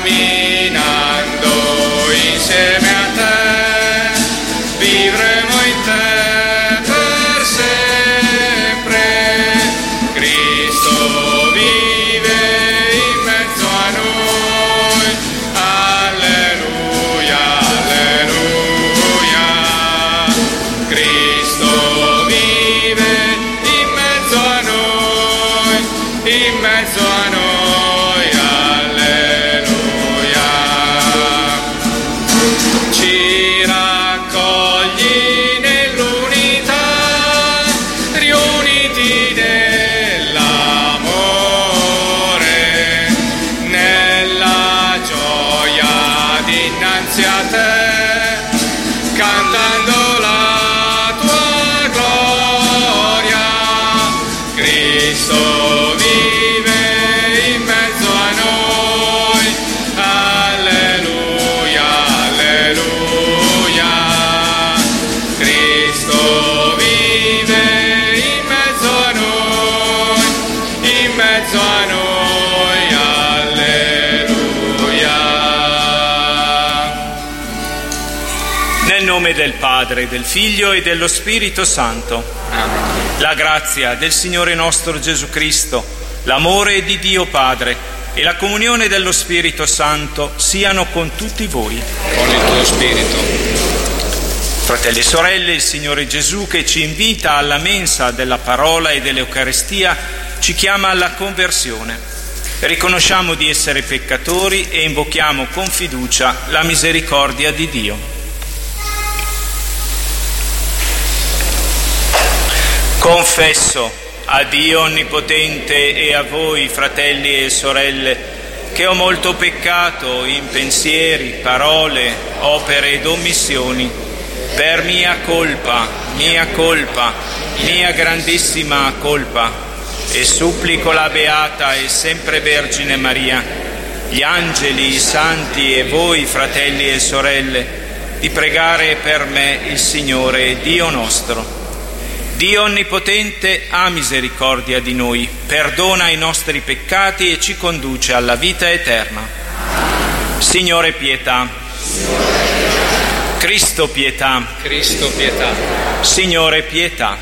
camminando insieme a te, vivremo in te per sempre. Cristo vive in mezzo a noi, alleluia, alleluia. Cristo vive in mezzo a noi, in mezzo a noi. Cantando la tua gloria, Cristo vive in mezzo a noi, alleluia, alleluia. Cristo vive in mezzo a noi, in mezzo a noi. Nel nome del Padre, del Figlio e dello Spirito Santo. Amen. La grazia del Signore nostro Gesù Cristo, l'amore di Dio Padre e la comunione dello Spirito Santo siano con tutti voi. Con il tuo Spirito. Fratelli e sorelle, il Signore Gesù, che ci invita alla mensa della parola e dell'Eucaristia, ci chiama alla conversione. Riconosciamo di essere peccatori e invochiamo con fiducia la misericordia di Dio. Confesso a Dio Onnipotente e a voi, fratelli e sorelle, che ho molto peccato in pensieri, parole, opere ed omissioni, per mia colpa, mia grandissima colpa, e supplico la Beata e sempre Vergine Maria, gli angeli, i santi e voi, fratelli e sorelle, di pregare per me il Signore Dio nostro. Dio Onnipotente ha misericordia di noi, perdona i nostri peccati e ci conduce alla vita eterna. Signore pietà. Cristo pietà. Cristo pietà. Signore pietà.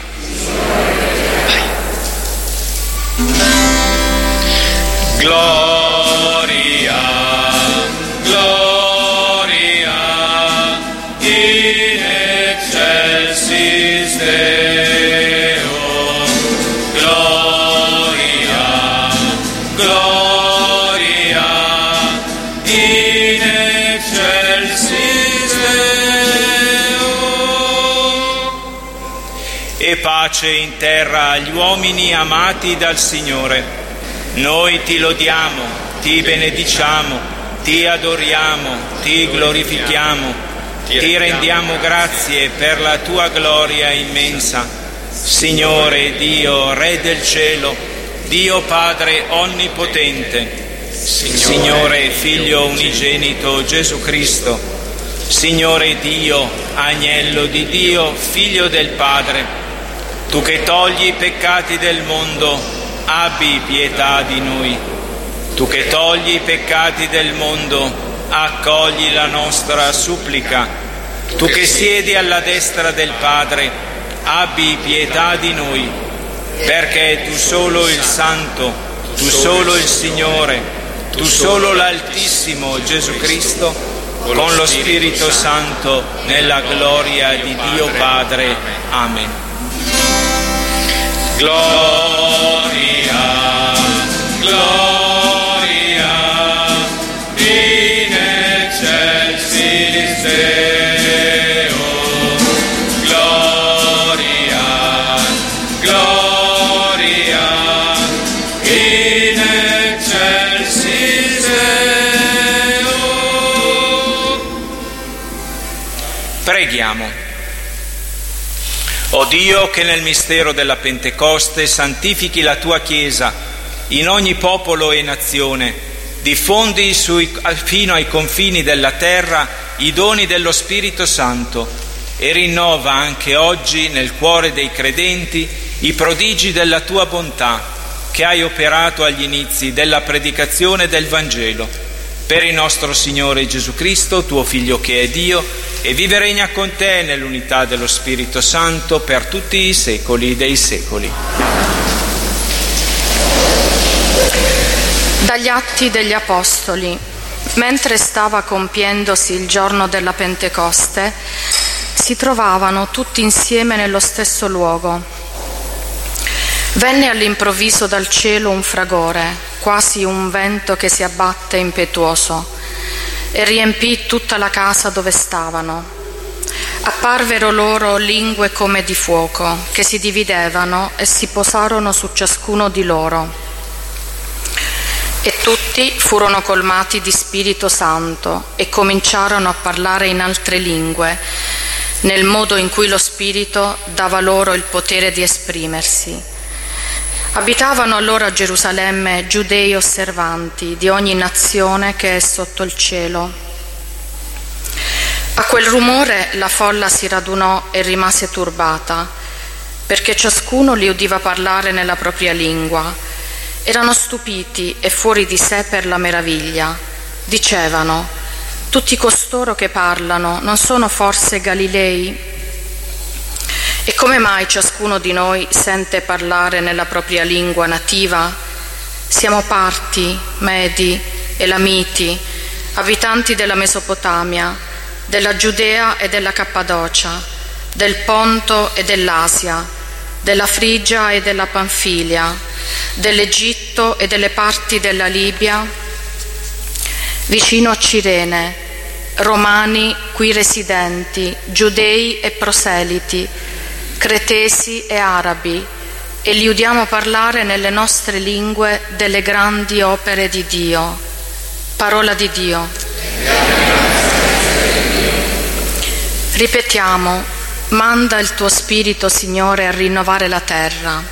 Gloria, gloria, in excelsis Deo. Gloria, gloria, in excelsis Deo. E pace in terra agli uomini amati dal Signore. Noi ti lodiamo, ti benediciamo, ti adoriamo, ti glorifichiamo, ti rendiamo grazie per la tua gloria immensa. Signore Dio, Re del cielo, Dio Padre onnipotente, Signore Figlio unigenito Gesù Cristo, Signore Dio, Agnello di Dio, Figlio del Padre, tu che togli i peccati del mondo, abbi pietà di noi. Tu che togli i peccati del mondo, accogli la nostra supplica. Tu che siedi alla destra del Padre, abbi pietà di noi, perché tu solo il Santo, tu solo il Signore, tu solo l'Altissimo Gesù Cristo, con lo Spirito Santo, nella gloria di Dio Padre. Amen. Gloria, gloria, in excelsis Deo. Gloria, gloria, in excelsis Deo. Preghiamo. O Dio, che nel mistero della Pentecoste santifichi la tua Chiesa in ogni popolo e nazione, diffondi fino ai confini della terra i doni dello Spirito Santo e rinnova anche oggi nel cuore dei credenti i prodigi della tua bontà che hai operato agli inizi della predicazione del Vangelo. Per il nostro Signore Gesù Cristo, tuo Figlio che è Dio, e vive e regna con te nell'unità dello Spirito Santo per tutti i secoli dei secoli. Dagli Atti degli Apostoli. Mentre stava compiendosi il giorno della Pentecoste, si trovavano tutti insieme nello stesso luogo. Venne all'improvviso dal cielo un fragore, quasi un vento che si abbatte impetuoso, e riempì tutta la casa dove stavano. Apparvero loro lingue come di fuoco, che si dividevano e si posarono su ciascuno di loro. E tutti furono colmati di Spirito Santo e cominciarono a parlare in altre lingue, nel modo in cui lo Spirito dava loro il potere di esprimersi. Abitavano allora a Gerusalemme giudei osservanti di ogni nazione che è sotto il cielo. A quel rumore la folla si radunò e rimase turbata, perché ciascuno li udiva parlare nella propria lingua. Erano stupiti e fuori di sé per la meraviglia. Dicevano: tutti costoro che parlano non sono forse Galilei? E come mai ciascuno di noi sente parlare nella propria lingua nativa? Siamo Parti, Medi, Elamiti, abitanti della Mesopotamia, della Giudea e della Cappadocia, del Ponto e dell'Asia, della Frigia e della Panfilia, dell'Egitto e delle parti della Libia, vicino a Cirene, romani qui residenti, giudei e proseliti, cretesi e arabi, e li udiamo parlare nelle nostre lingue delle grandi opere di Dio. Parola di Dio. Ripetiamo: manda il tuo Spirito, Signore, a rinnovare la terra.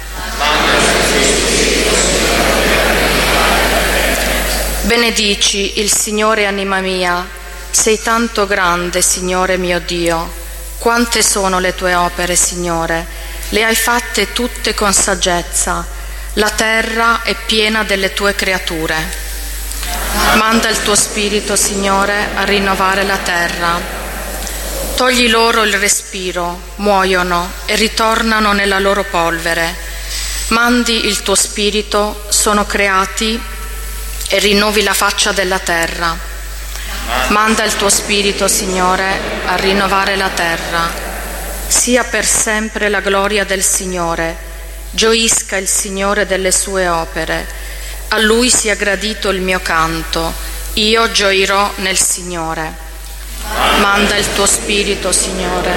Benedici il Signore, anima mia, sei tanto grande, Signore mio Dio. Quante sono le tue opere, Signore? Le hai fatte tutte con saggezza. La terra è piena delle tue creature. Manda il tuo Spirito, Signore, a rinnovare la terra. Togli loro il respiro, muoiono e ritornano nella loro polvere. Mandi il tuo Spirito, sono creati, e rinnovi la faccia della terra. Manda il tuo Spirito, Signore, a rinnovare la terra. Sia per sempre la gloria del Signore. Gioisca il Signore delle sue opere. A Lui sia gradito il mio canto. Io gioirò nel Signore. Manda il tuo Spirito, Signore.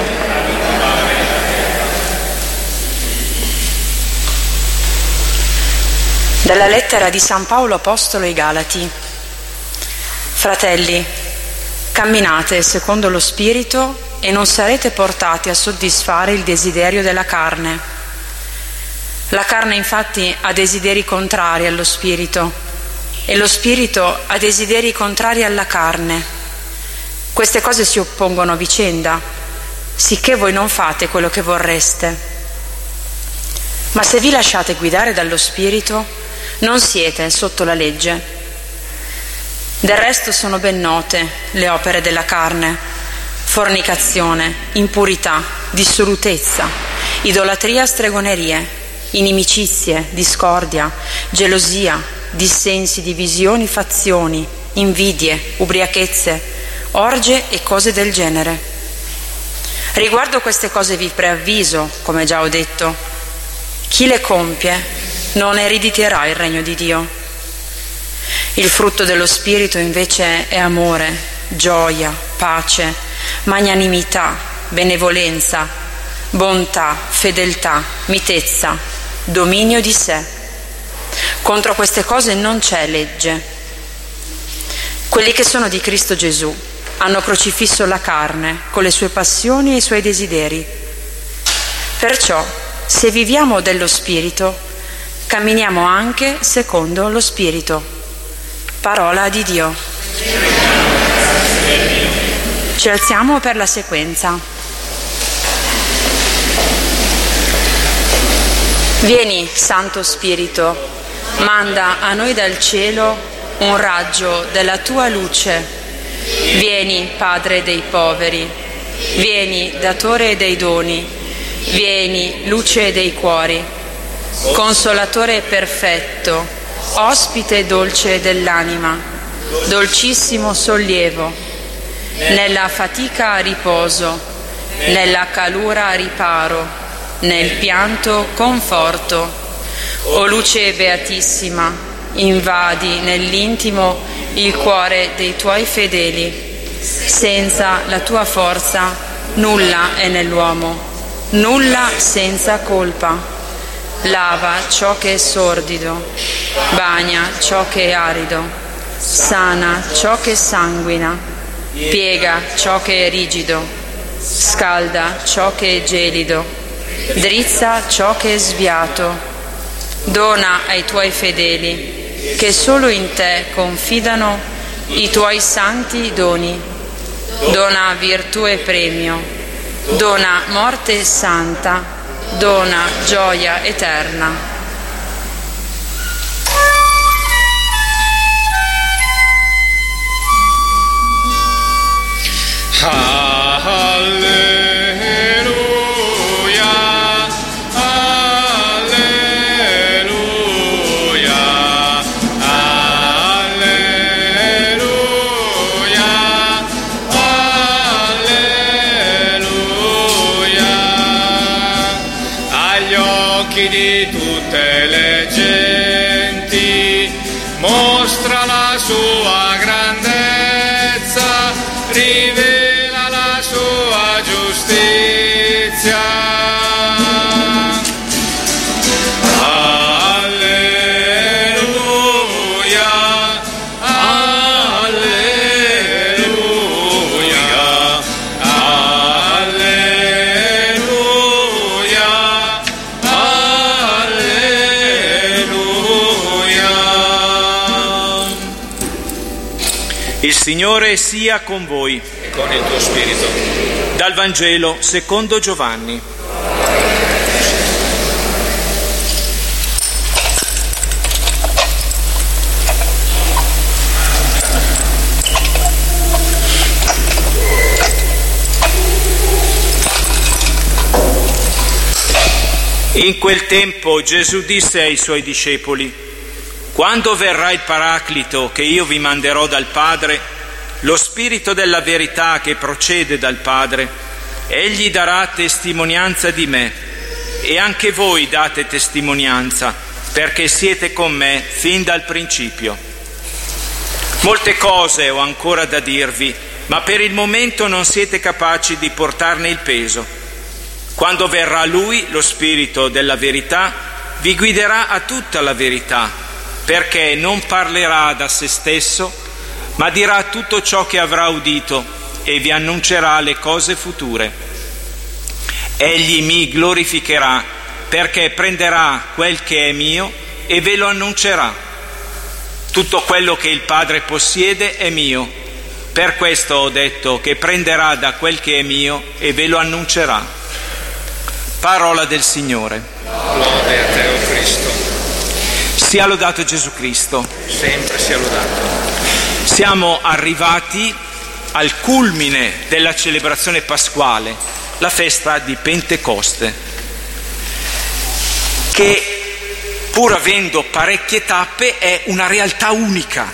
Dalla lettera di San Paolo Apostolo ai Galati. Fratelli, camminate secondo lo Spirito e non sarete portati a soddisfare il desiderio della carne. La carne infatti ha desideri contrari allo Spirito e lo Spirito ha desideri contrari alla carne. Queste cose si oppongono a vicenda, sicché voi non fate quello che vorreste. Ma se vi lasciate guidare dallo Spirito, non siete sotto la legge. Del resto sono ben note le opere della carne: fornicazione, impurità, dissolutezza, idolatria, stregonerie, inimicizie, discordia, gelosia, dissensi, divisioni, fazioni, invidie, ubriachezze, orge e cose del genere. Riguardo queste cose vi preavviso, come già ho detto: chi le compie non erediterà il regno di Dio. Il frutto dello Spirito invece è amore, gioia, pace, magnanimità, benevolenza, bontà, fedeltà, mitezza, dominio di sé. Contro queste cose non c'è legge. Quelli che sono di Cristo Gesù hanno crocifisso la carne con le sue passioni e i suoi desideri. Perciò, se viviamo dello Spirito, camminiamo anche secondo lo Spirito. Parola di Dio. Ci alziamo per la sequenza. Vieni, Santo Spirito, manda a noi dal cielo un raggio della tua luce. Vieni, Padre dei poveri, vieni, datore dei doni, vieni, luce dei cuori, consolatore perfetto, ospite dolce dell'anima, dolcissimo sollievo, nella fatica riposo, nella calura riparo, nel pianto conforto. O luce beatissima, invadi nell'intimo il cuore dei tuoi fedeli. Senza la tua forza nulla è nell'uomo, nulla senza colpa. Lava ciò che è sordido, bagna ciò che è arido, sana ciò che sanguina, piega ciò che è rigido, scalda ciò che è gelido, drizza ciò che è sviato. Dona ai tuoi fedeli, che solo in te confidano, i tuoi santi doni. Dona virtù e premio, dona morte santa, dona gioia eterna. Di tutte le genti mostra la sua grandezza, rivela la sua giustizia. Il Signore sia con voi. E con il tuo spirito. Dal Vangelo secondo Giovanni. In quel tempo Gesù disse ai suoi discepoli: quando verrà il Paraclito che io vi manderò dal Padre, lo Spirito della verità che procede dal Padre, egli darà testimonianza di me, e anche voi date testimonianza, perché siete con me fin dal principio. Molte cose ho ancora da dirvi, ma per il momento non siete capaci di portarne il peso. Quando verrà Lui, lo Spirito della verità, vi guiderà a tutta la verità, perché non parlerà da se stesso, ma dirà tutto ciò che avrà udito e vi annuncerà le cose future. Egli mi glorificherà, perché prenderà quel che è mio e ve lo annuncerà. Tutto quello che il Padre possiede è mio. Per questo ho detto che prenderà da quel che è mio e ve lo annuncerà. Parola del Signore. Lode a te, o Cristo. Sia lodato Gesù Cristo. Sempre sia lodato. Siamo arrivati al culmine della celebrazione pasquale, la festa di Pentecoste, che pur avendo parecchie tappe è una realtà unica.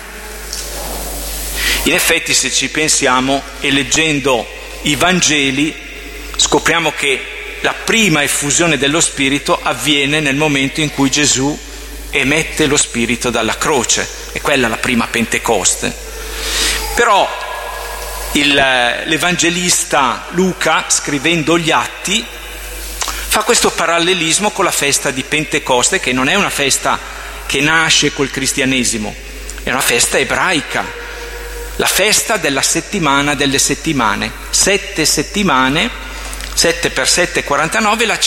In effetti, se ci pensiamo e leggendo i Vangeli, scopriamo che la prima effusione dello Spirito avviene nel momento in cui Gesù emette lo Spirito dalla croce, e quella è la prima Pentecoste. Però l'Evangelista Luca, scrivendo gli Atti, fa questo parallelismo con la festa di Pentecoste, che non è una festa che nasce col cristianesimo, è una festa ebraica, la festa della settimana delle settimane, 7 settimane, 7 per 7 49, il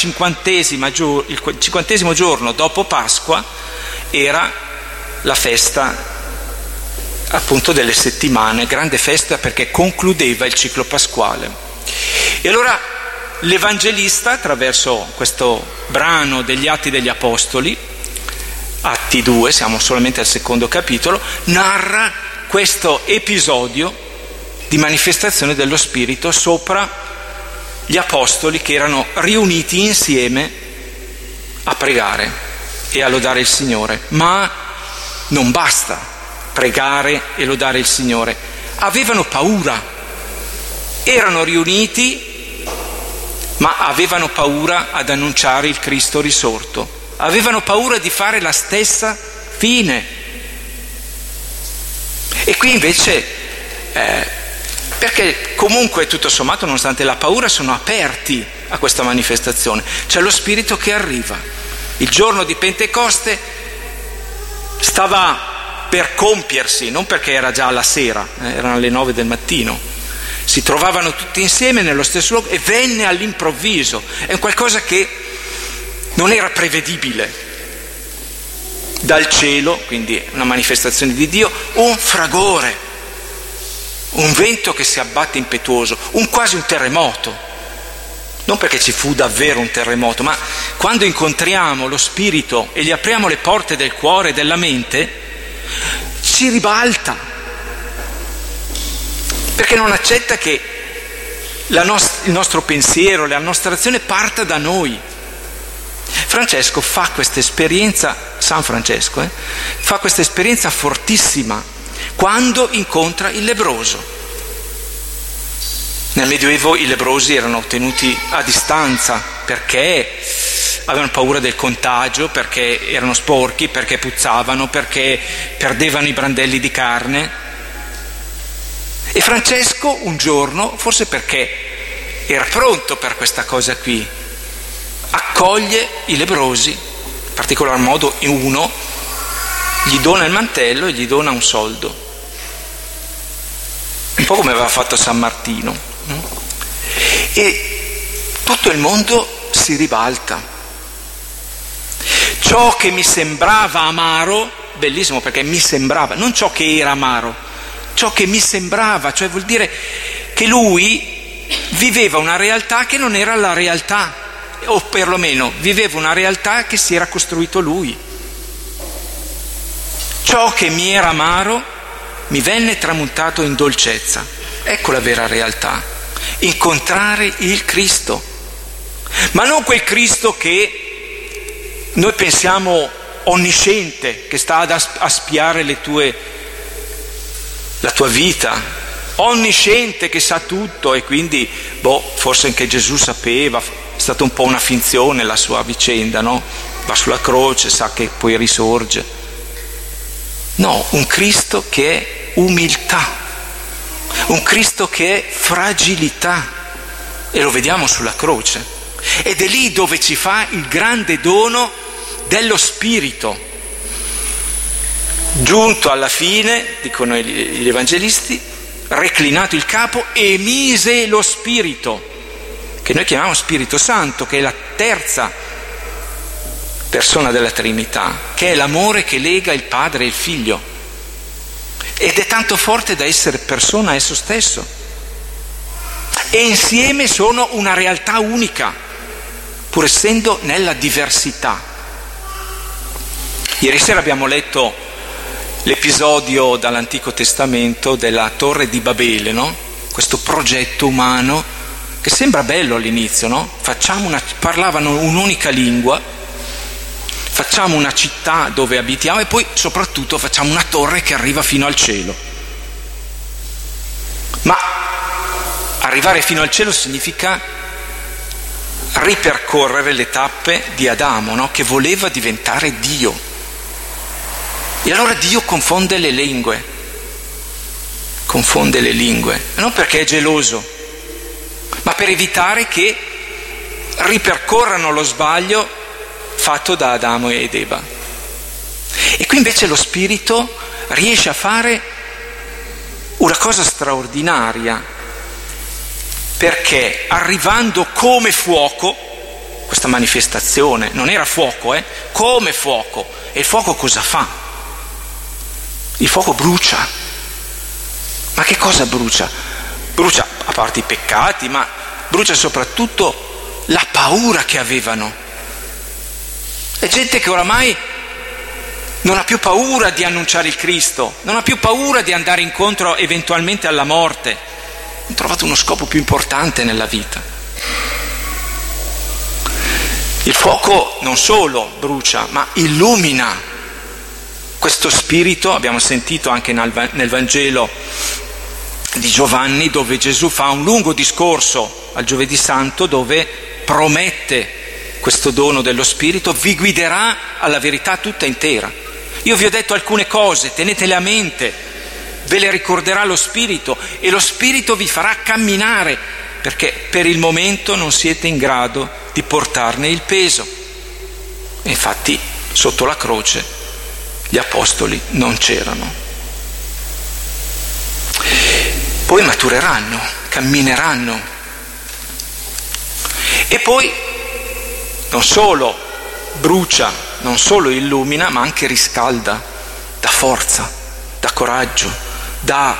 50° giorno dopo Pasqua era la festa appunto delle settimane, grande festa perché concludeva il ciclo pasquale. E allora l'Evangelista, attraverso questo brano degli Atti degli Apostoli, Atti 2, siamo solamente al secondo capitolo, narra questo episodio di manifestazione dello Spirito sopra gli apostoli che erano riuniti insieme a pregare e a lodare il Signore. Ma non basta pregare e lodare il Signore, avevano paura, erano riuniti ma avevano paura ad annunciare il Cristo risorto, avevano paura di fare la stessa fine. E qui invece, perché comunque tutto sommato, nonostante la paura, sono aperti a questa manifestazione. C'è lo Spirito che arriva. Il giorno di Pentecoste stava per compiersi, non perché era già la sera, erano le 9 del mattino. Si trovavano tutti insieme nello stesso luogo e venne all'improvviso. È un qualcosa che non era prevedibile. Dal cielo, quindi una manifestazione di Dio, un fragore, un vento che si abbatte impetuoso, quasi un terremoto. Non perché ci fu davvero un terremoto, ma quando incontriamo lo Spirito e gli apriamo le porte del cuore e della mente, ci ribalta. Perché non accetta che il nostro pensiero, la nostra azione parta da noi. Francesco fa questa esperienza, San Francesco, fa questa esperienza fortissima quando incontra il lebbroso. Nel Medioevo i lebbrosi erano tenuti a distanza perché avevano paura del contagio, perché erano sporchi, perché puzzavano, perché perdevano i brandelli di carne. E Francesco un giorno, forse perché era pronto per questa cosa qui, accoglie i lebbrosi, in particolar modo uno, gli dona il mantello e gli dona un soldo. Un po' come aveva fatto San Martino. E tutto il mondo si ribalta. Ciò che mi sembrava amaro, bellissimo perché mi sembrava, non ciò che era amaro, ciò che mi sembrava, cioè vuol dire che lui viveva una realtà che non era la realtà, o perlomeno viveva una realtà che si era costruito lui. Ciò che mi era amaro mi venne tramutato in dolcezza. Ecco la vera realtà, incontrare il Cristo, ma non quel Cristo che noi pensiamo onnisciente, che sta a spiare la tua vita, onnisciente che sa tutto e quindi, forse anche Gesù sapeva, è stata un po' una finzione la sua vicenda, no? Va sulla croce, sa che poi risorge. No, un Cristo che è umiltà, un Cristo che è fragilità, e lo vediamo sulla croce. Ed è lì dove ci fa il grande dono dello Spirito. Giunto alla fine, dicono gli evangelisti, reclinato il capo, emise lo Spirito, che noi chiamiamo Spirito Santo, che è la terza persona della Trinità, che è l'amore che lega il Padre e il Figlio, ed è tanto forte da essere persona esso stesso, e insieme sono una realtà unica, pur essendo nella diversità. Ieri sera abbiamo letto l'episodio dall'Antico Testamento della Torre di Babele, no? Questo progetto umano che sembra bello all'inizio, no? Parlavano un'unica lingua, facciamo una città dove abitiamo e poi soprattutto facciamo una torre che arriva fino al cielo. Ma arrivare fino al cielo significa ripercorrere le tappe di Adamo, no? Che voleva diventare Dio. E allora Dio confonde le lingue, non perché è geloso, ma per evitare che ripercorrano lo sbaglio fatto da Adamo ed Eva. E qui invece lo Spirito riesce a fare una cosa straordinaria, perché arrivando come fuoco, questa manifestazione non era fuoco, come fuoco, e il fuoco cosa fa? Il fuoco brucia. Ma che cosa brucia? Brucia, a parte i peccati, ma brucia soprattutto la paura che avevano. È gente che oramai non ha più paura di annunciare il Cristo, non ha più paura di andare incontro eventualmente alla morte. Ha trovato uno scopo più importante nella vita. Il fuoco non solo brucia, ma illumina questo spirito. Abbiamo sentito anche nel Vangelo di Giovanni, dove Gesù fa un lungo discorso al Giovedì Santo, dove promette questo dono dello Spirito: vi guiderà alla verità tutta intera. Io vi ho detto alcune cose, tenetele a mente, ve le ricorderà lo Spirito, e lo Spirito vi farà camminare, perché per il momento non siete in grado di portarne il peso. E infatti sotto la croce gli apostoli non c'erano. Poi matureranno, cammineranno, e poi non solo brucia, non solo illumina, ma anche riscalda, dà forza, dà coraggio, dà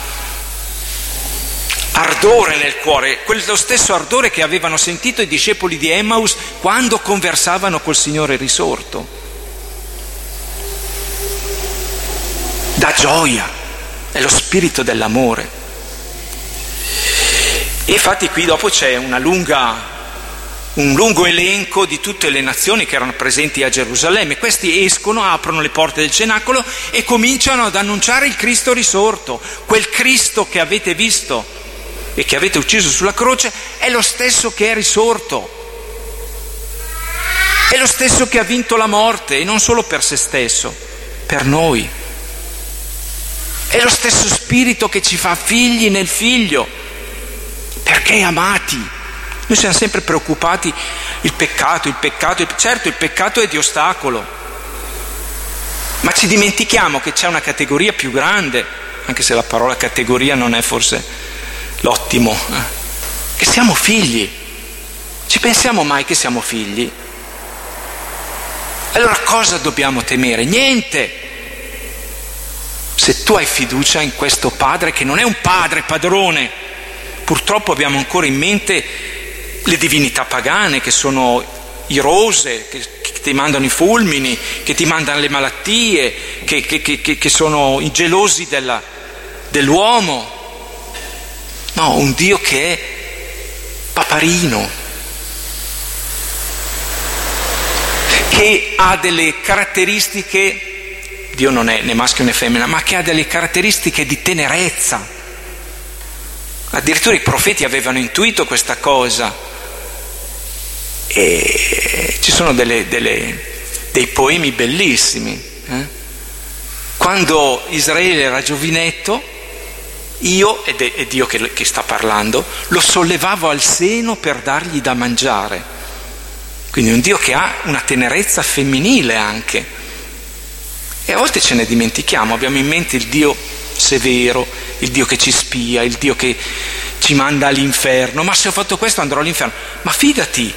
ardore nel cuore, quello stesso ardore che avevano sentito i discepoli di Emmaus quando conversavano col Signore risorto. Dà gioia, è lo spirito dell'amore. E infatti qui dopo c'è un lungo elenco di tutte le nazioni che erano presenti a Gerusalemme. Questi escono, aprono le porte del cenacolo e cominciano ad annunciare il Cristo risorto. Quel Cristo che avete visto e che avete ucciso sulla croce è lo stesso che è risorto, è lo stesso che ha vinto la morte, e non solo per se stesso, per noi. È lo stesso spirito che ci fa figli nel figlio, perché amati. Noi siamo sempre preoccupati, il peccato, certo il peccato è di ostacolo, ma ci dimentichiamo che c'è una categoria più grande, anche se la parola categoria non è forse l'ottimo, che siamo figli. Ci pensiamo mai che siamo figli? Allora cosa dobbiamo temere? Niente, se tu hai fiducia in questo Padre che non è un padre padrone. Purtroppo abbiamo ancora in mente le divinità pagane, che sono i rose, che ti mandano i fulmini, che ti mandano le malattie, che sono i gelosi dell'uomo. No, un Dio che è paparino, che ha delle caratteristiche, Dio non è né maschio né femmina, ma che ha delle caratteristiche di tenerezza. Addirittura i profeti avevano intuito questa cosa, e ci sono dei poemi bellissimi. Quando Israele era giovinetto, io, ed è Dio che sta parlando, lo sollevavo al seno per dargli da mangiare. Quindi un Dio che ha una tenerezza femminile anche. E a volte ce ne dimentichiamo, abbiamo in mente il Dio severo, il Dio che ci spia, il Dio che ci manda all'inferno. Ma se ho fatto questo andrò all'inferno. Ma fidati.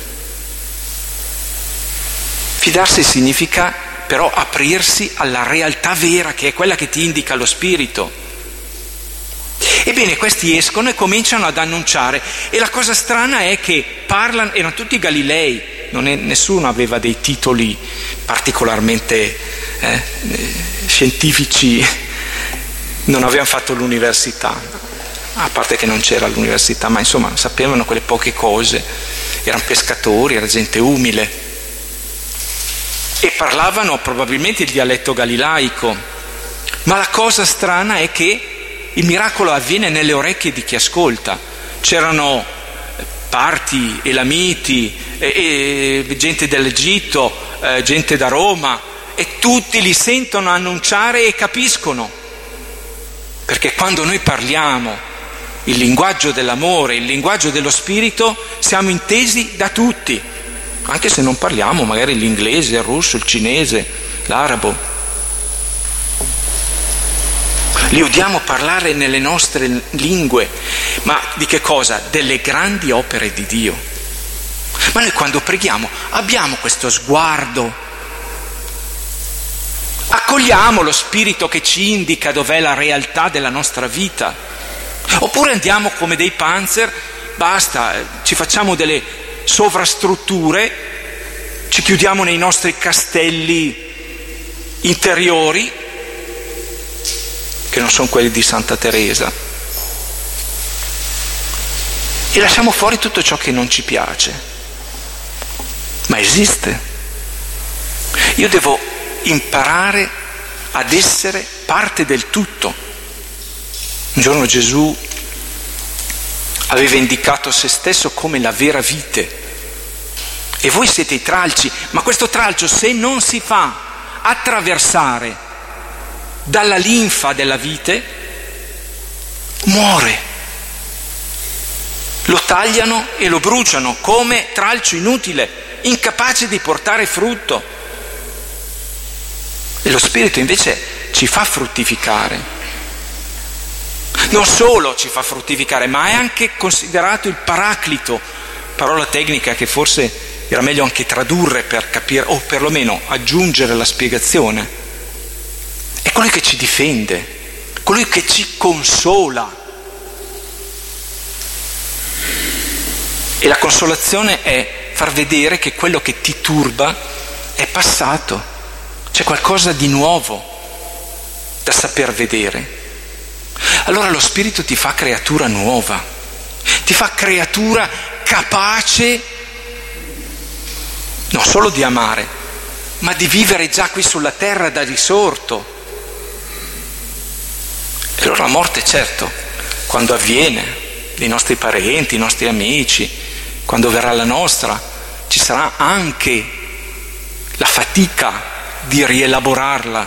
Fidarsi significa però aprirsi alla realtà vera, che è quella che ti indica lo Spirito. Ebbene, questi escono e cominciano ad annunciare, e la cosa strana è che parlano, erano tutti Galilei, nessuno aveva dei titoli particolarmente scientifici, non avevano fatto l'università, a parte che non c'era l'università, ma insomma sapevano quelle poche cose, erano pescatori, era gente umile, e parlavano probabilmente il dialetto galilaico. Ma la cosa strana è che il miracolo avviene nelle orecchie di chi ascolta. C'erano parti, elamiti, gente dell'Egitto, gente da Roma, e tutti li sentono annunciare e capiscono. Perché quando noi parliamo il linguaggio dell'amore, il linguaggio dello Spirito, siamo intesi da tutti, anche se non parliamo magari l'inglese, il russo, il cinese, l'arabo. Li udiamo parlare nelle nostre lingue, ma di che cosa? Delle grandi opere di Dio. Ma noi quando preghiamo abbiamo questo sguardo, accogliamo lo Spirito che ci indica dov'è la realtà della nostra vita, oppure andiamo come dei panzer, basta, ci facciamo delle sovrastrutture, ci chiudiamo nei nostri castelli interiori, che non sono quelli di Santa Teresa, e lasciamo fuori tutto ciò che non ci piace. Ma esiste. Io devo imparare ad essere parte del tutto. Un giorno Gesù aveva indicato se stesso come la vera vite. E voi siete i tralci, ma questo tralcio, se non si fa attraversare dalla linfa della vite, muore. Lo tagliano e lo bruciano come tralcio inutile, incapace di portare frutto. E lo Spirito invece ci fa fruttificare. Non solo ci fa fruttificare, ma è anche considerato il paraclito, parola tecnica che forse era meglio anche tradurre per capire, o perlomeno aggiungere la spiegazione. È colui che ci difende, colui che ci consola. E la consolazione è far vedere che quello che ti turba è passato, c'è qualcosa di nuovo da saper vedere. Allora lo Spirito ti fa creatura nuova, ti fa creatura capace non solo di amare, ma di vivere già qui sulla terra da risorto. E allora la morte, certo, quando avviene, dei nostri parenti, i nostri amici, quando verrà la nostra, ci sarà anche la fatica di rielaborarla,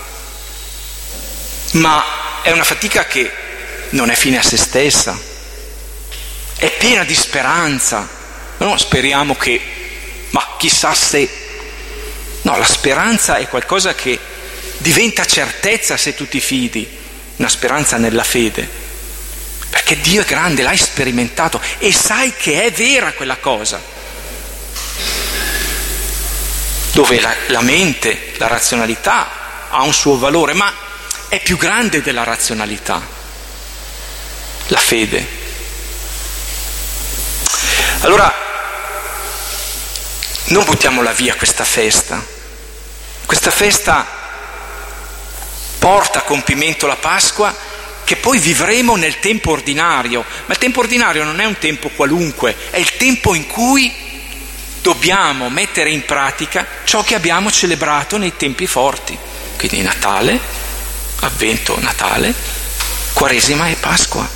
ma è una fatica che non è fine a se stessa, è piena di speranza. No, speriamo che, ma chissà se... No, la speranza è qualcosa che diventa certezza se tu ti fidi, una speranza nella fede, perché Dio è grande, l'hai sperimentato e sai che è vera quella cosa. Dove la mente, la razionalità ha un suo valore, ma è più grande della razionalità, la fede. Allora, non buttiamola via questa festa. Questa festa porta a compimento la Pasqua che poi vivremo nel tempo ordinario. Ma il tempo ordinario non è un tempo qualunque, è il tempo in cui dobbiamo mettere in pratica ciò che abbiamo celebrato nei tempi forti. Quindi Natale, Avvento, Natale, Quaresima e Pasqua.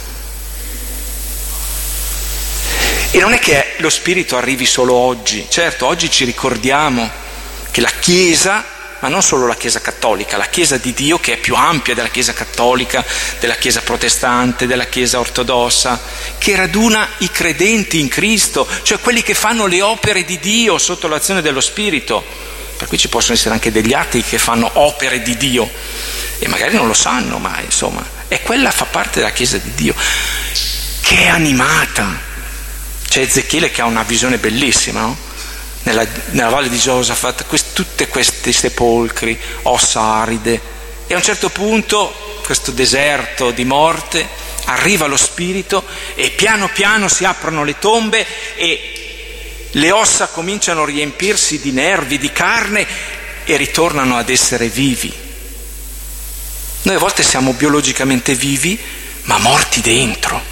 E non è che lo Spirito arrivi solo oggi. Certo, oggi ci ricordiamo che la Chiesa, ma non solo la Chiesa cattolica, la Chiesa di Dio, che è più ampia della Chiesa cattolica, della Chiesa protestante, della Chiesa ortodossa, che raduna i credenti in Cristo, cioè quelli che fanno le opere di Dio sotto l'azione dello Spirito. Per cui ci possono essere anche degli atei che fanno opere di Dio e magari non lo sanno, ma insomma, e quella fa parte della Chiesa di Dio, che è animata. C'è Ezechiele che ha una visione bellissima, no? Nella valle di Giosafat, tutti questi sepolcri, ossa aride, e a un certo punto questo deserto di morte, arriva lo Spirito e piano piano si aprono le tombe e le ossa cominciano a riempirsi di nervi, di carne e ritornano ad essere vivi. Noi a volte siamo biologicamente vivi ma morti dentro.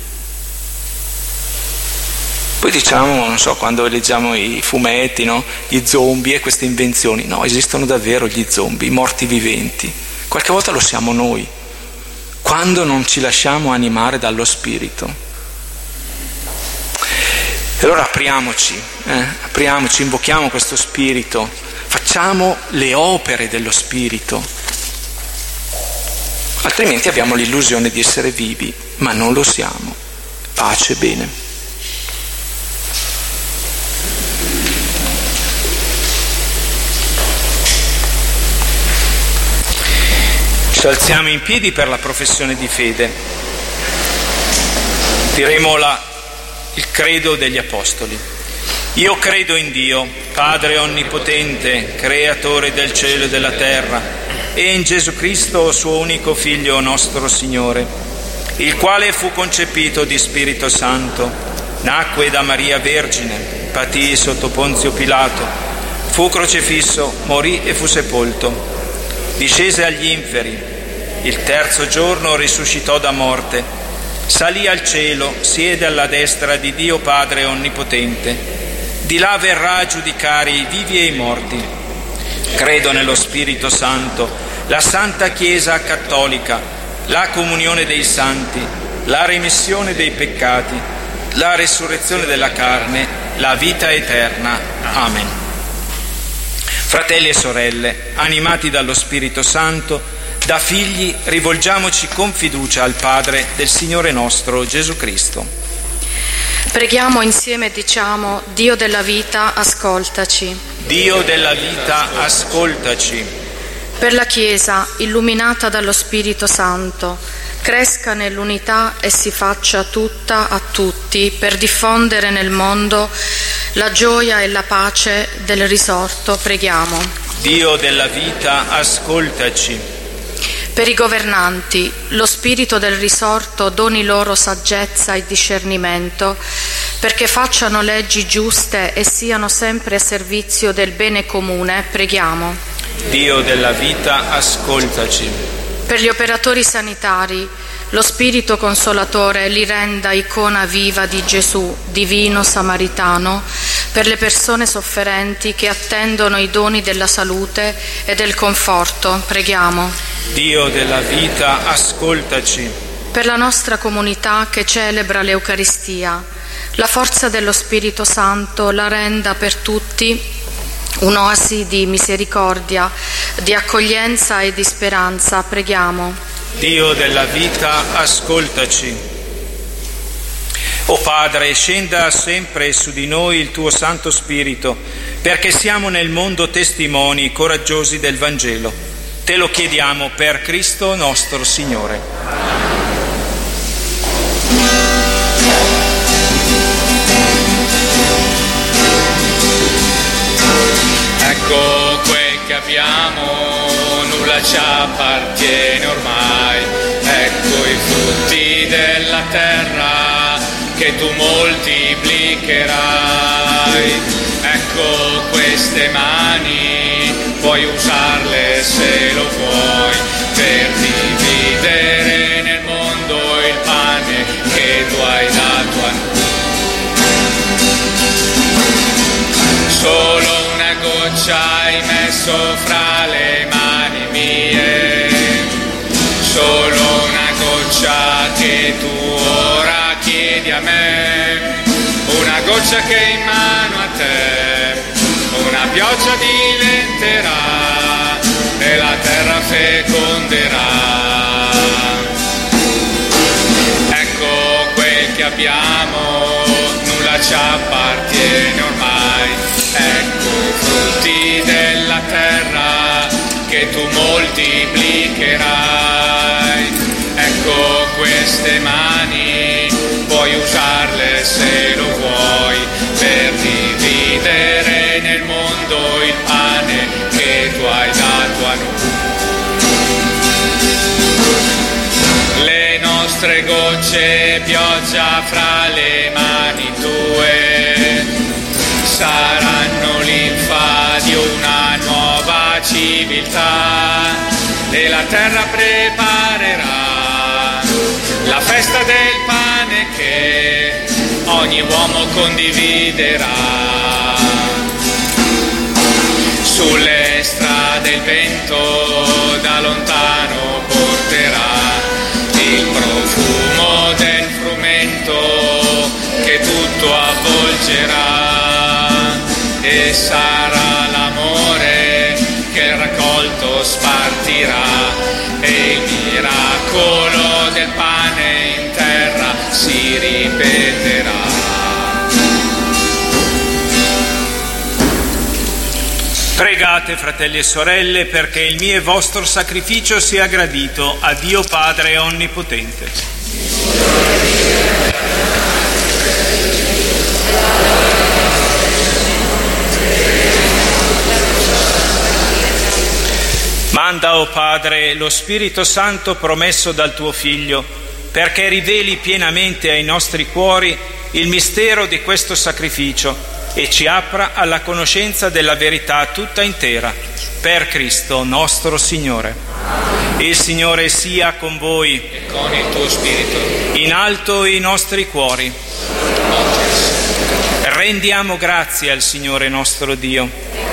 Poi diciamo, non so, quando leggiamo i fumetti, no? Gli zombie e queste invenzioni, no, esistono davvero gli zombie, i morti viventi. Qualche volta lo siamo noi, quando non ci lasciamo animare dallo Spirito. E allora apriamoci, invochiamo questo Spirito, facciamo le opere dello Spirito, altrimenti abbiamo l'illusione di essere vivi, ma non lo siamo. Pace e bene. Ci alziamo in piedi per la professione di fede. Diremo il credo degli Apostoli. Io credo in Dio, Padre Onnipotente, Creatore del cielo e della terra, e in Gesù Cristo, suo unico Figlio, nostro Signore, il quale fu concepito di Spirito Santo, nacque da Maria Vergine, patì sotto Ponzio Pilato, fu crocifisso, morì e fu sepolto, discese agli inferi, il terzo giorno risuscitò da morte, salì al cielo, siede alla destra di Dio Padre Onnipotente, di là verrà a giudicare i vivi e i morti. Credo nello Spirito Santo, la Santa Chiesa Cattolica, la comunione dei santi, la remissione dei peccati, la resurrezione della carne, la vita eterna. Amen. Fratelli e sorelle, animati dallo Spirito Santo, da figli rivolgiamoci con fiducia al Padre del Signore nostro Gesù Cristo. Preghiamo insieme e diciamo: Dio della vita, ascoltaci. Dio della vita, ascoltaci. Per la Chiesa, illuminata dallo Spirito Santo, cresca nell'unità e si faccia tutta a tutti per diffondere nel mondo la gioia e la pace del risorto. Preghiamo. Dio della vita, ascoltaci. Per i governanti, lo Spirito del risorto doni loro saggezza e discernimento, perché facciano leggi giuste e siano sempre a servizio del bene comune. Preghiamo. Dio della vita, ascoltaci. Per gli operatori sanitari, lo Spirito Consolatore li renda icona viva di Gesù, divino Samaritano, per le persone sofferenti che attendono i doni della salute e del conforto. Preghiamo. Dio della vita, ascoltaci. Per la nostra comunità che celebra l'Eucaristia, la forza dello Spirito Santo la renda per tutti un'oasi di misericordia, di accoglienza e di speranza. Preghiamo. Dio della vita, ascoltaci. O Padre, scenda sempre su di noi il tuo Santo Spirito, perché siamo nel mondo testimoni coraggiosi del Vangelo. Te lo chiediamo per Cristo nostro Signore. Ecco quel che abbiamo, nulla ci appartiene ormai. Ecco i frutti della terra che tu moltiplicherai. Ecco queste mani, puoi usarle se lo vuoi, per dividere nel mondo il pane che tu hai dato a noi. Solo una goccia hai messo fra le mani mie, solo una goccia che tu ora chiedi a me, una goccia che in mano a te una pioggia diventerà e la terra feconderà. Ecco quel che abbiamo, nulla ci appartiene ormai. Ecco i frutti della terra che tu moltiplicherai. Ecco queste mani, puoi usarle se lo vuoi, per dividere nel mondo il pane che tu hai dato a noi. Le nostre gocce, pioggia fra le mani tue, saranno linfa di una nuova civiltà, e la terra preparerà la festa del pane che ogni uomo condividerà. Sulle strade il vento da lontano porterà il profumo del frumento che tutto avvolgerà, e sarà l'amore che il raccolto spartirà, e il miracolo del pane in terra si ripeterà. Pregate, fratelli e sorelle, perché il mio e vostro sacrificio sia gradito a Dio Padre Onnipotente. Manda, o Padre, lo Spirito Santo promesso dal tuo Figlio, perché riveli pienamente ai nostri cuori il mistero di questo sacrificio e ci apra alla conoscenza della verità tutta intera, per Cristo nostro Signore. Il Signore sia con voi e con il tuo spirito. In alto i nostri cuori. Rendiamo grazie al Signore nostro Dio.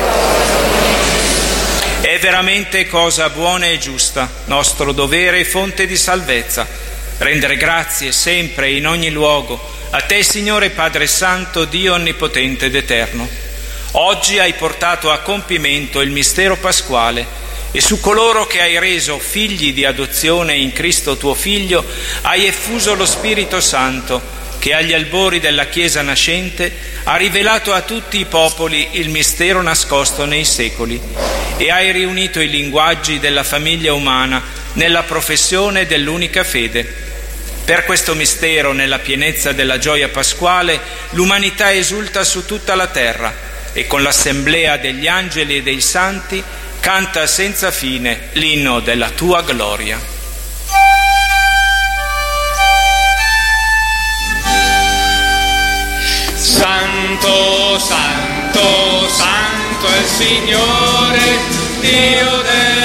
È veramente cosa buona e giusta, nostro dovere e fonte di salvezza, rendere grazie sempre e in ogni luogo a te, Signore Padre Santo, Dio onnipotente ed eterno. Oggi hai portato a compimento il mistero pasquale e su coloro che hai reso figli di adozione in Cristo tuo Figlio hai effuso lo Spirito Santo, che agli albori della Chiesa nascente ha rivelato a tutti i popoli il mistero nascosto nei secoli e hai riunito i linguaggi della famiglia umana nella professione dell'unica fede. Per questo mistero, nella pienezza della gioia pasquale, l'umanità esulta su tutta la terra e con l'assemblea degli angeli e dei santi canta senza fine l'inno della tua gloria. Santo, santo, santo è il Signore, Dio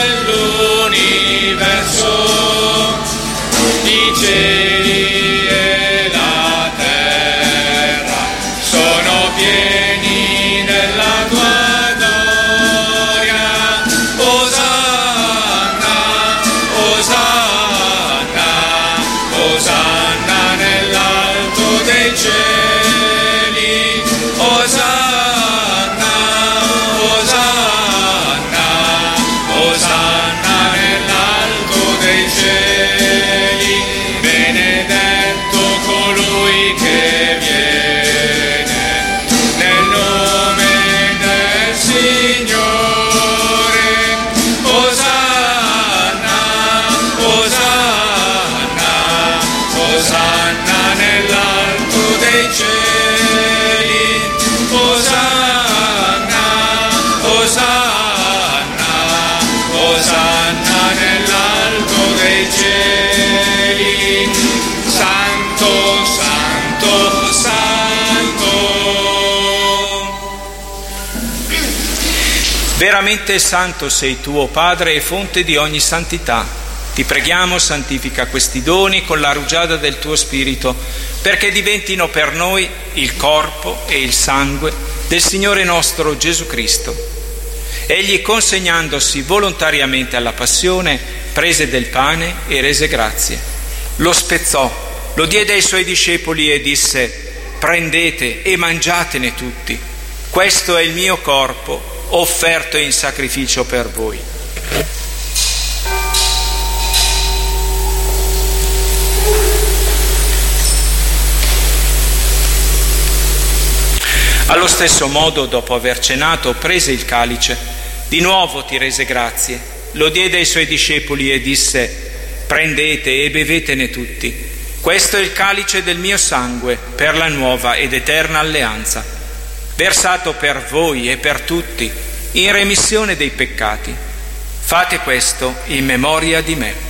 dell'universo, i cieli e la terra sono pieni della tua gloria. Osanna, Osanna, Osanna nell'alto dei cieli. Osanna, Osanna, Osanna nell'alto dei cieli, benedetto colui che viene nel nome del Signore. Osanna, Osanna, Osanna nell'alto dei cieli. Osanna, Osanna, Osanna nell'alto dei cieli. Santo, santo, santo. Veramente santo sei tu, o Padre, e fonte di ogni santità. Ti preghiamo, santifica questi doni con la rugiada del tuo Spirito, perché diventino per noi il corpo e il sangue del Signore nostro Gesù Cristo. Egli, consegnandosi volontariamente alla passione, prese del pane e rese grazie. Lo spezzò, lo diede ai suoi discepoli e disse: prendete e mangiatene tutti. Questo è il mio corpo, offerto in sacrificio per voi. Allo stesso modo, dopo aver cenato, prese il calice, di nuovo ti rese grazie, lo diede ai suoi discepoli e disse: prendete e bevetene tutti. Questo è il calice del mio sangue per la nuova ed eterna alleanza, versato per voi e per tutti in remissione dei peccati. Fate questo in memoria di me.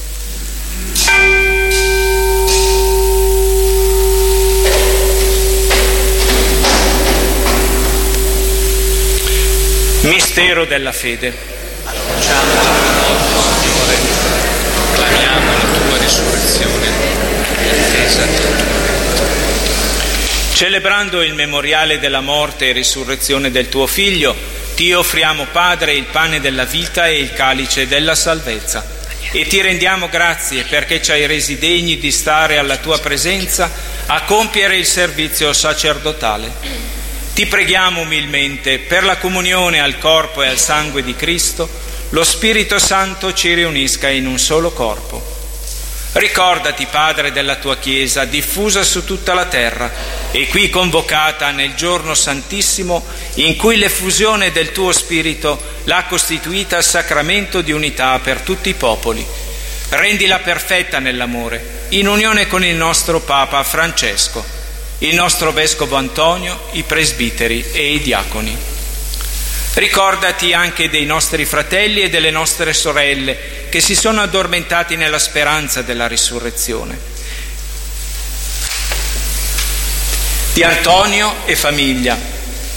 Mistero della fede. Annunciamo la tua morte, Signore, clamiamo la tua risurrezione in attesa del tuo ritorno. Celebrando il memoriale della morte e risurrezione del tuo Figlio, ti offriamo, Padre, il pane della vita e il calice della salvezza, e ti rendiamo grazie perché ci hai resi degni di stare alla tua presenza a compiere il servizio sacerdotale. Ti preghiamo umilmente, per la comunione al corpo e al sangue di Cristo, lo Spirito Santo ci riunisca in un solo corpo. Ricordati, Padre, della tua Chiesa, diffusa su tutta la terra e qui convocata nel giorno santissimo in cui l'effusione del tuo Spirito l'ha costituita sacramento di unità per tutti i popoli. Rendila perfetta nell'amore, in unione con il nostro Papa Francesco, il nostro Vescovo Antonio, i presbiteri e i diaconi. Ricordati anche dei nostri fratelli e delle nostre sorelle che si sono addormentati nella speranza della risurrezione. Di Antonio e famiglia,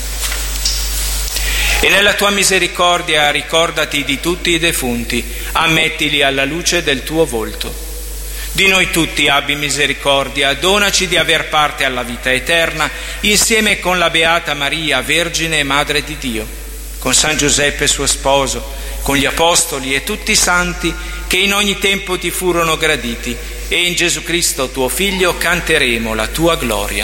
E nella tua misericordia ricordati di tutti i defunti, ammettili alla luce del tuo volto. Di noi tutti abbi misericordia, donaci di aver parte alla vita eterna, insieme con la Beata Maria, Vergine e Madre di Dio, con San Giuseppe suo sposo, con gli Apostoli e tutti i santi che in ogni tempo ti furono graditi, e in Gesù Cristo tuo Figlio canteremo la tua gloria.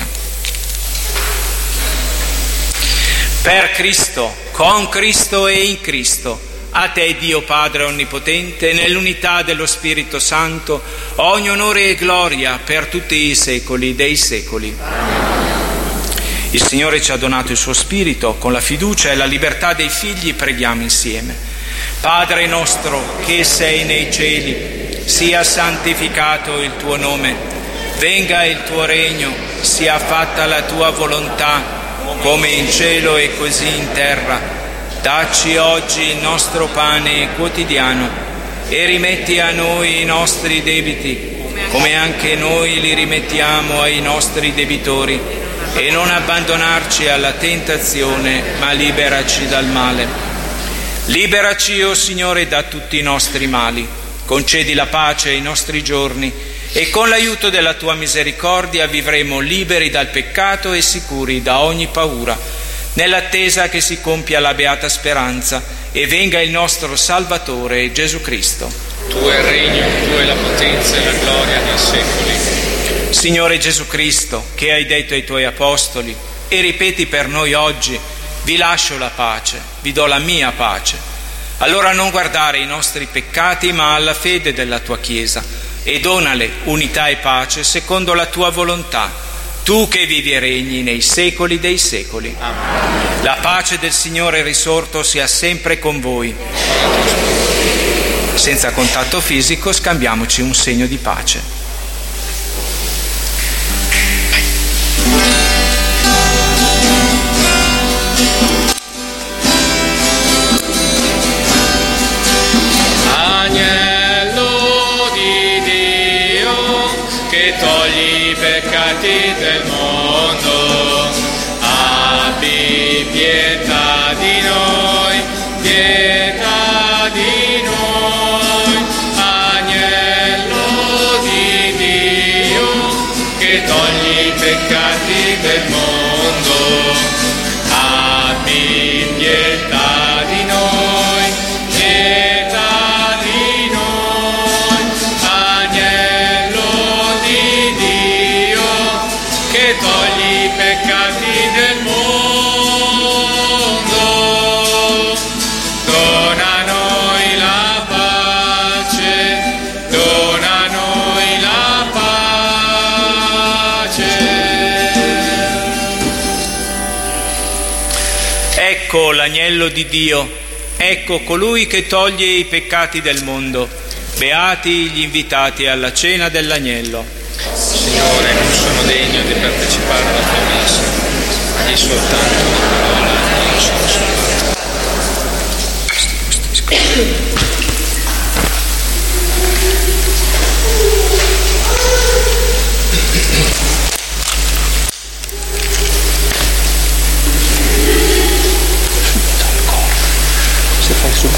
Per Cristo, con Cristo e in Cristo, a te Dio Padre Onnipotente, nell'unità dello Spirito Santo, ogni onore e gloria per tutti i secoli dei secoli. Il Signore ci ha donato il suo Spirito, con la fiducia e la libertà dei figli preghiamo insieme. Padre nostro che sei nei cieli, sia santificato il tuo nome, venga il tuo regno, sia fatta la tua volontà, come in cielo e così in terra. Dacci oggi il nostro pane quotidiano e rimetti a noi i nostri debiti, come anche noi li rimettiamo ai nostri debitori, e non abbandonarci alla tentazione, ma liberaci dal male. Liberaci, o Signore, da tutti i nostri mali, concedi la pace ai nostri giorni, e con l'aiuto della tua misericordia vivremo liberi dal peccato e sicuri da ogni paura, nell'attesa che si compia la beata speranza e venga il nostro Salvatore Gesù Cristo. Tuo è il regno, tua è la potenza e la gloria nei secoli. Signore Gesù Cristo, che hai detto ai tuoi apostoli e ripeti per noi oggi: vi lascio la pace, vi do la mia pace. Allora non guardare i nostri peccati, ma alla fede della tua Chiesa, e donale unità e pace secondo la tua volontà, tu che vivi e regni nei secoli dei secoli. Amen. La pace del Signore risorto sia sempre con voi. Senza contatto fisico scambiamoci un segno di pace. Agnello di Dio che togli i peccati del mondo, abbi pietà di noi, pietà di noi. Agnello di Dio che togli i peccati del mondo, abbi pietà di noi, pietà di noi. Agnello di Dio che togli i peccati del mondo, dona a noi la pace, dona a noi la pace. Ecco l'agnello di Dio, ecco colui che toglie i peccati del mondo. Beati gli invitati alla cena dell'agnello. Signore, non sono degno di partecipare alla tua messa, ma di soltanto una parola e io sono salvato. Se fai su.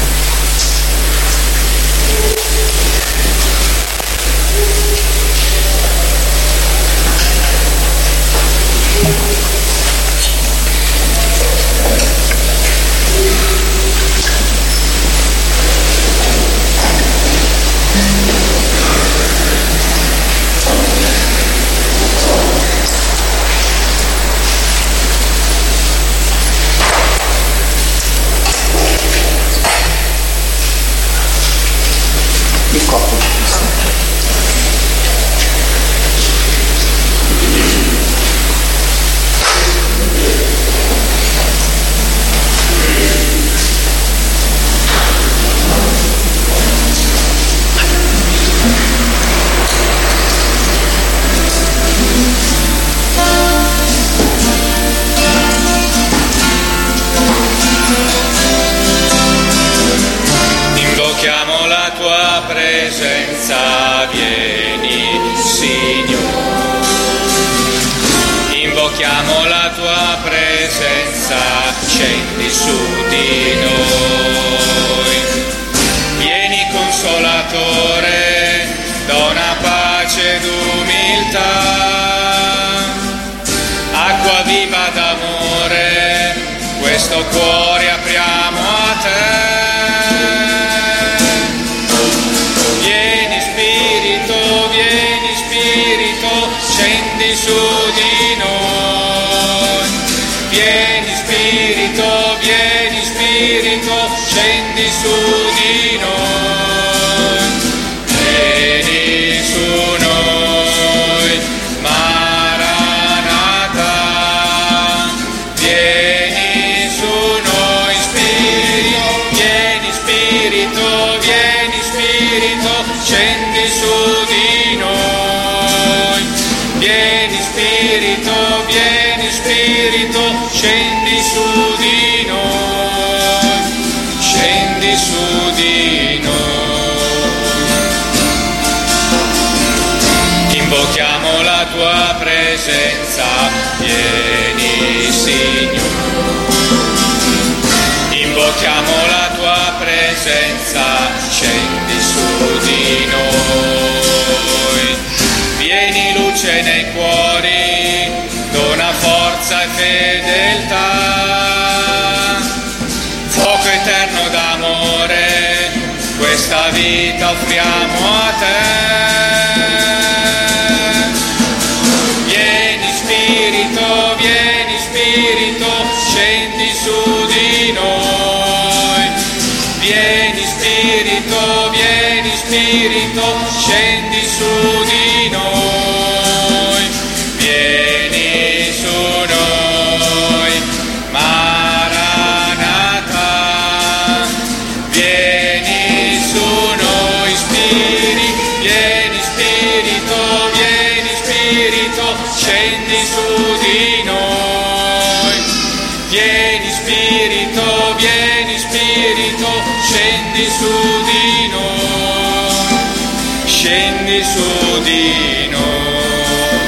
Il corpo di Cristo. Invochiamo la tua presenza, vieni Signore. Invochiamo la tua presenza, forza, scendi su di noi. Vieni consolatore, dona pace ed umiltà, acqua viva d'amore, questo cuore apriamo a te. Vieni Spirito, scendi su di noi. Vieni Spirito, scendi su di noi. Vieni su noi, Maranatha. Vieni su noi, Spirito, scendi su di noi. Vieni Spirito, scendi su di noi. Scendi su di noi. Invochiamo la tua presenza, vieni Signore. Invochiamo la tua presenza, scendi su di noi. Vieni luce nei cuori, dona forza e fedeltà, fuoco eterno d'amore, questa vita offriamo a te. Vieni Spirito, scendi su di noi. Vieni Spirito, scendi su di noi. Vieni su noi, Maranatha. Vieni su noi, vieni Spirito, scendi su di noi. Vieni Spirito, scendi su di noi. Scendi su di noi.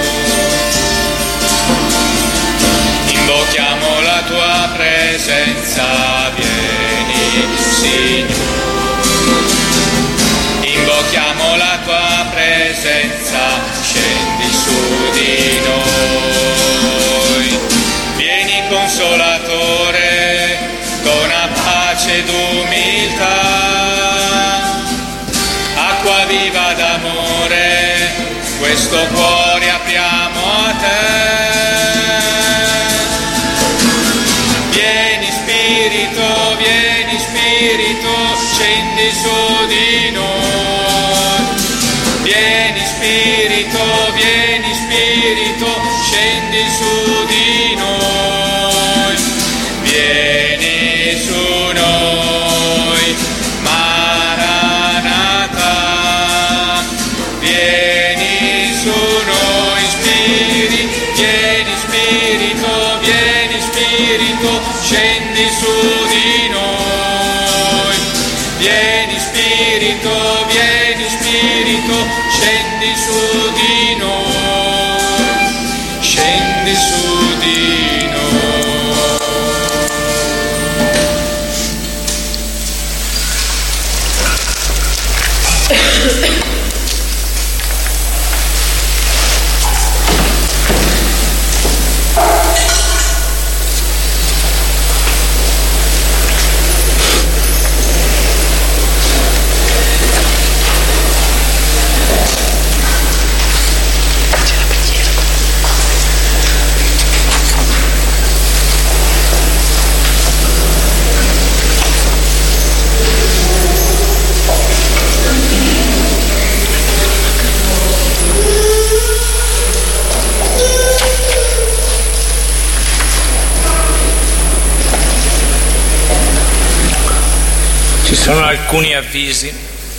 Invochiamo la tua presenza, vieni Signore. Invochiamo la tua presenza, scendi su di noi. Vieni consolatore, dona pace ed umiltà, acqua viva d'amore, questo cuore apriamo a te. Vieni Spirito, scendi su di noi. Vieni Spirito, scendi su di noi. Vieni su noi, Maranatha. Vieni su noi, vieni Spirito, scendi su di noi. Vieni Spirito, scendi su di noi. Scendi su di noi. Ci sono alcuni avvisi.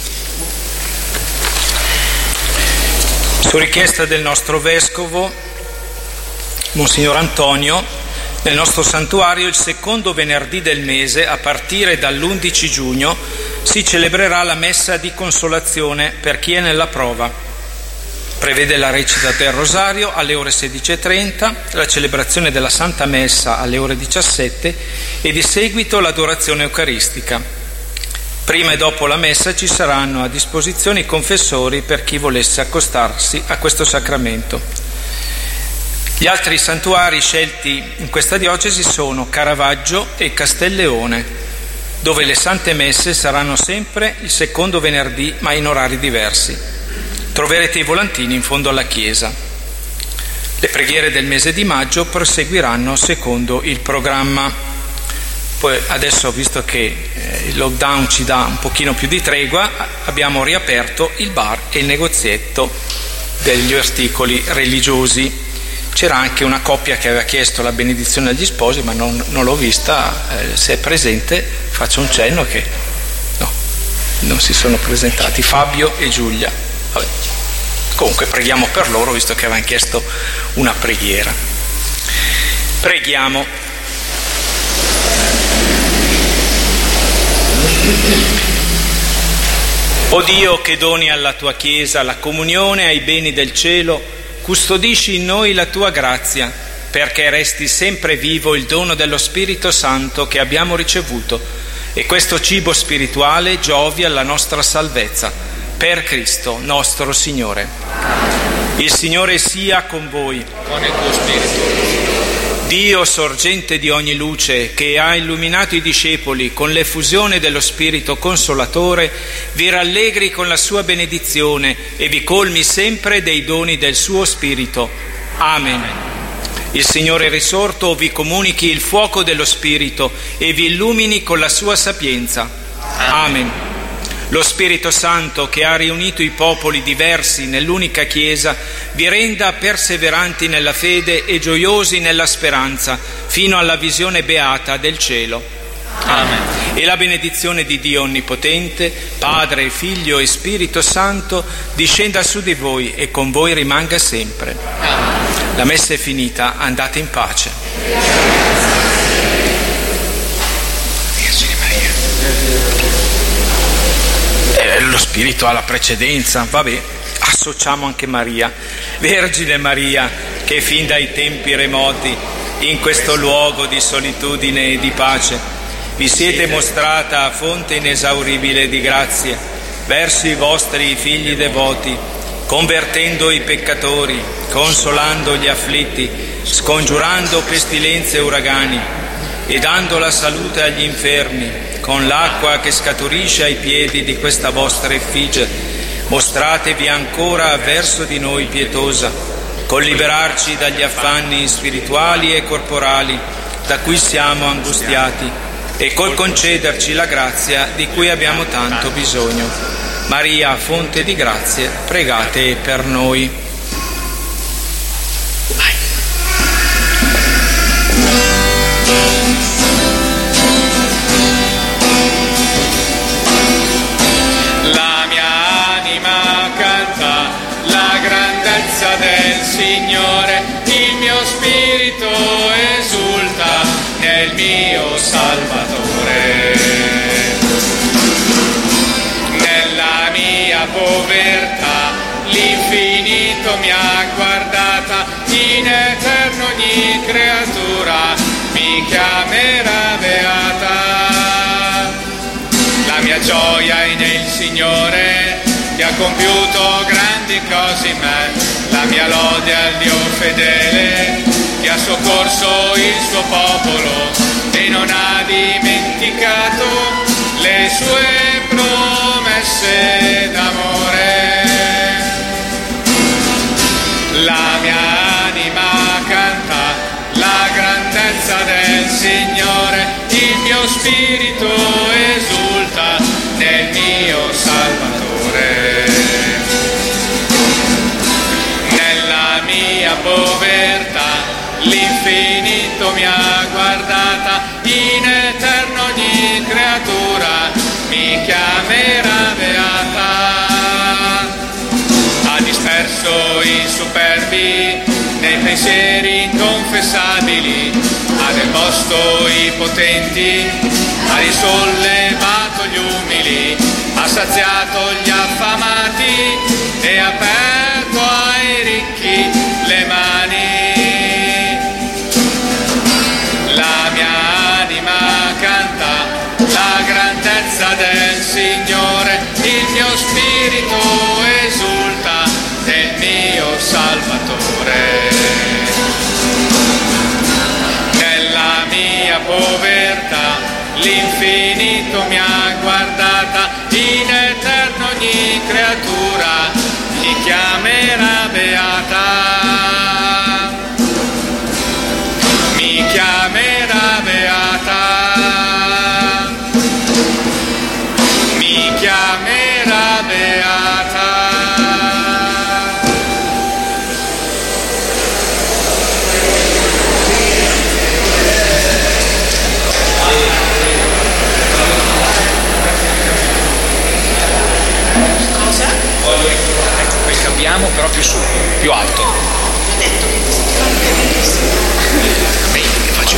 Su richiesta del nostro vescovo, Monsignor Antonio, nel nostro santuario il secondo venerdì del mese, a partire dall'11 giugno, si celebrerà la messa di consolazione per chi è nella prova. Prevede la recita del Rosario alle ore 16:30, la celebrazione della Santa Messa alle ore 17 e di seguito l'adorazione eucaristica. Prima e dopo la Messa ci saranno a disposizione i confessori per chi volesse accostarsi a questo sacramento. Gli altri santuari scelti in questa diocesi sono Caravaggio e Castelleone, dove le Sante Messe saranno sempre il secondo venerdì ma in orari diversi. Troverete i volantini in fondo alla chiesa. Le preghiere del mese di maggio proseguiranno secondo il programma. Poi adesso, visto che il lockdown ci dà un pochino più di tregua, abbiamo riaperto il bar e il negozietto degli articoli religiosi. C'era anche una coppia che aveva chiesto la benedizione agli sposi, ma non l'ho vista. Se è presente faccio un cenno che no, non si sono presentati, Fabio e Giulia. Vabbè. Comunque preghiamo per loro, visto che avevano chiesto una preghiera. Preghiamo. O Dio, che doni alla tua Chiesa la comunione ai beni del cielo, custodisci in noi la tua grazia, perché resti sempre vivo il dono dello Spirito Santo che abbiamo ricevuto, e questo cibo spirituale giovi alla nostra salvezza. Per Cristo nostro Signore. Il Signore sia con voi. Con il tuo spirito. Dio, sorgente di ogni luce, che ha illuminato i discepoli con l'effusione dello Spirito Consolatore, vi rallegri con la sua benedizione e vi colmi sempre dei doni del suo Spirito. Amen. Il Signore risorto vi comunichi il fuoco dello Spirito e vi illumini con la sua sapienza. Amen. Lo Spirito Santo, che ha riunito i popoli diversi nell'unica Chiesa, vi renda perseveranti nella fede e gioiosi nella speranza, fino alla visione beata del cielo. Amen. E la benedizione di Dio Onnipotente, Padre, Figlio e Spirito Santo, discenda su di voi e con voi rimanga sempre. Amen. La messa è finita, andate in pace. Lo Spirito ha la precedenza, vabbè, associamo anche Maria. Vergine Maria, che fin dai tempi remoti, in questo luogo di solitudine e di pace, vi siete mostrata fonte inesauribile di grazie verso i vostri figli devoti, convertendo i peccatori, consolando gli afflitti, scongiurando pestilenze e uragani e dando la salute agli infermi. Con l'acqua che scaturisce ai piedi di questa vostra effigie, mostratevi ancora verso di noi pietosa, col liberarci dagli affanni spirituali e corporali da cui siamo angustiati e col concederci la grazia di cui abbiamo tanto bisogno. Maria, fonte di grazie, pregate per noi. Del Signore, il mio spirito esulta nel mio Salvatore. Nella mia povertà l'infinito mi ha guardata, in eterno ogni creatura mi chiamerà beata. La mia gioia è nel Signore, che ha compiuto grandi cose in me. La mia lode al Dio fedele, che ha soccorso il suo popolo e non ha dimenticato le sue promesse d'amore. La mia anima canta la grandezza del Signore, il mio spirito esulta nel mio Salvatore. Nella mia povertà l'infinito mi ha guardata, in eterno ogni creatura mi chiamerà beata. Ha disperso i superbi nei pensieri inconfessabili, ha deposto i potenti, ha risollevato gli umili, ha saziato gli affamati e aperto ai nelle mani. La mia anima canta la grandezza del Signore, il mio spirito esulta del mio Salvatore. Nella mia povertà l'infinito mi ha guardata, in eterno ogni creatura mi chiamerà beata. Mi chiamerà beata. Mi chiamerà beata. Ecco, quel che abbiamo però più su, più alto. Bene, che faccio?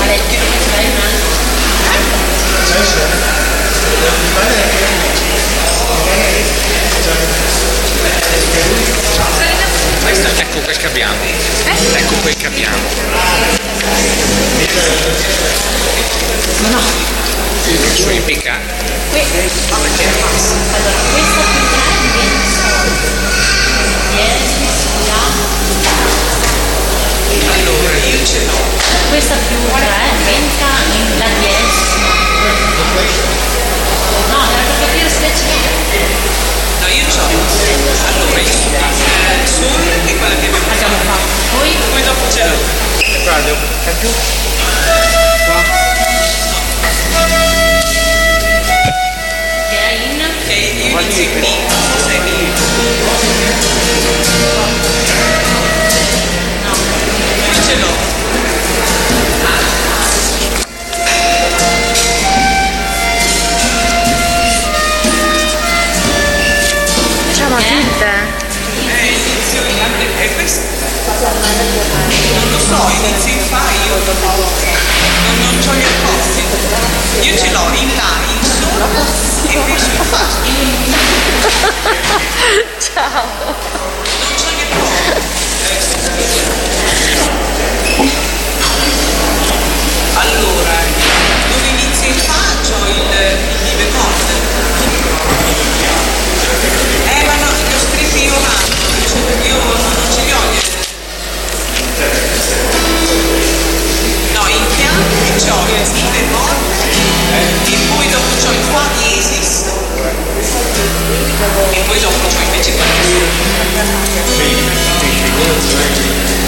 Ecco quel che abbiamo. Ecco quel che abbiamo. No. Su impicca. Allora, questa più 3 Allora, io ce l'ho. questa più 3 entra in la diesima. No, era per capire se ce l'ho. No, io ce l'ho. Allora, io sul sol e quella che abbiamo fatto. Poi dopo ce l'ho. Guarda, più. Che è in? Che io inizio in mi, sei mi. No. Io ce l'ho. Facciamo tinte? Inizio in è questo. Non lo so, inizio in fa, io non c'ho gli accordi. Io ce l'ho in là, in su e qui sul fa. Ciao. Non c'ho gli accordi. Allora, dove inizia in fa c'ho il mi bemolle. Ma no, li ho scritti io avanti, io non ce li ho gli. No, in fianco c'ho il mi bemolle e poi dopo c'ho il fa diesis e poi dopo c'ho invece quello.